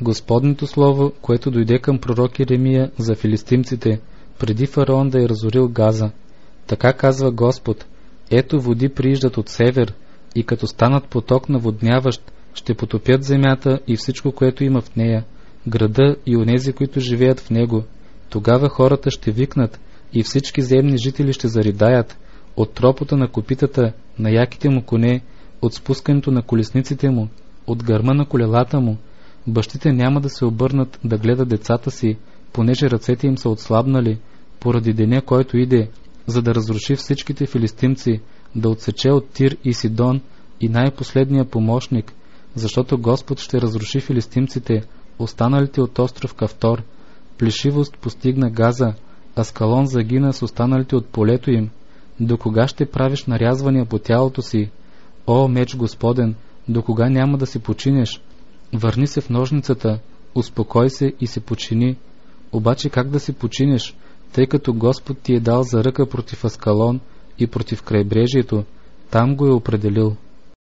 Господното слово, което дойде към пророк Иеремия за филистимците, преди фараон да е разорил Газа. Така казва Господ: ето води прииждат от север, и като станат поток наводняващ, ще потопят земята и всичко, което има в нея, града и онези, които живеят в него. Тогава хората ще викнат и всички земни жители ще заридаят от тропота на копитата на яките му коне, от спускането на колесниците му, от гърма на колелата му. Бащите няма да се обърнат да гледат децата си, понеже ръцете им са отслабнали, поради деня, който иде, за да разруши всичките филистимци, да отсече от Тир и Сидон и най-последния помощник, защото Господ ще разруши филистимците, останалите от остров Кавтор. Плешивост постигна Газа, Аскалон загина с останалите от полето им. До кога ще правиш нарязвания по тялото си? О, меч Господен, до кога няма да си починеш? Върни се в ножницата, успокой се и се почини. Обаче как да си починеш, тъй като Господ ти е дал за ръка против Аскалон и против крайбрежието, там го е определил.